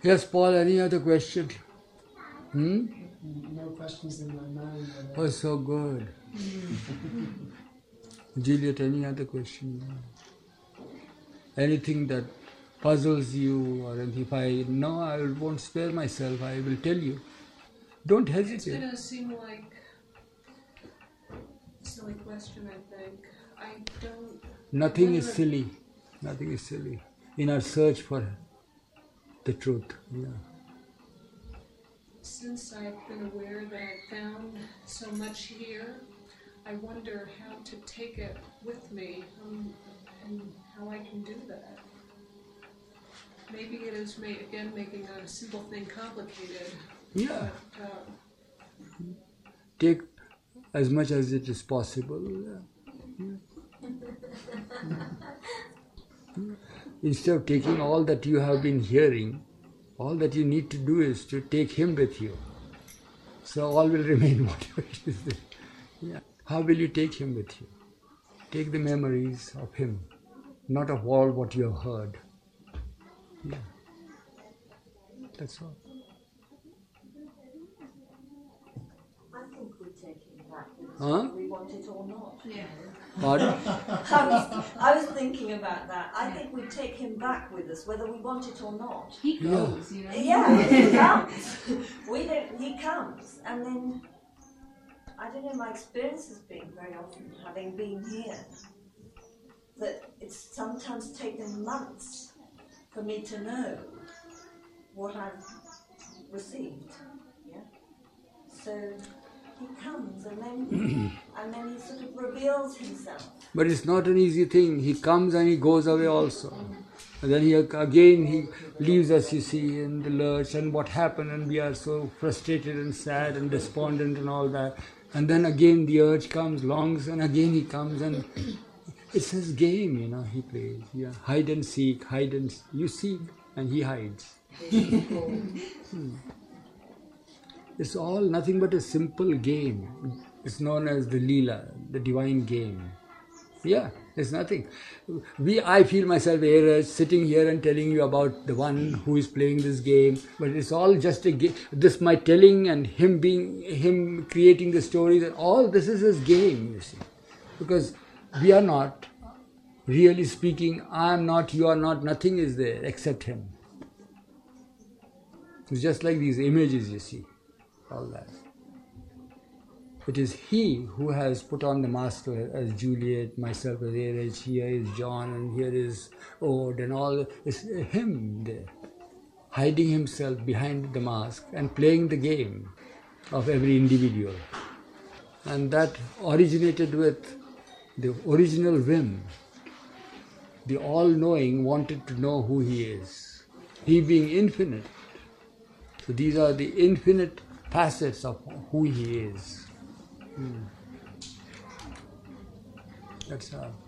Yes, Paul, any other question? No questions in my mind. Oh, so good. Juliet, any other question? Anything that puzzles you, or if I know, I won't spare myself, I will tell you. Don't hesitate. It's going to seem like a silly question, I think. I don't... Nothing is silly. Nothing is silly. In our search for the truth. Yeah. Since I've been aware that I've found so much here, I wonder how to take it with me and how I can do that. Maybe it is, again, making a simple thing complicated. Yeah. But, Take as much as it is possible. Yeah. Instead of taking all that you have been hearing, all that you need to do is to take him with you. So all will remain whatever it is there. Yeah. How will you take him with you? Take the memories of him, not of all what you have heard. Yeah. That's all. I think we take him back with us Huh? whether we want it or not. yeah. Pardon? I was thinking about that. I think we take him back with us whether we want it or not. He goes, you know. Yeah, he comes. He comes, and then I don't know. My experience has been very often, having been here, that it's sometimes taken months for me to know what I've received. Yeah. So he comes, and then he sort of reveals himself. But it's not an easy thing. He comes and he goes away also. And then he leaves us, you see, in the lurch, and what happened, and we are so frustrated and sad and despondent and all that. And then again the urge comes, longs, and again he comes, and it's his game, he plays. Yeah. Hide and seek, you seek, and he hides. It's all nothing but a simple game. It's known as the Leela, the divine game. Yeah, it's nothing. I feel myself sitting here and telling you about the one who is playing this game, but it's all just a game. This my telling and him creating the story, that all this is his game, you see. Because we are not, really speaking, I am not, you are not, nothing is there except him. It's just like these images, you see, all that. It is he who has put on the mask as Juliet, myself as Erich, here is John, and here is Ode, and all. It's him there, hiding himself behind the mask and playing the game of every individual. And that originated with the original whim. The all-knowing wanted to know who he is, he being infinite. So these are the infinite facets of who he is. That's how.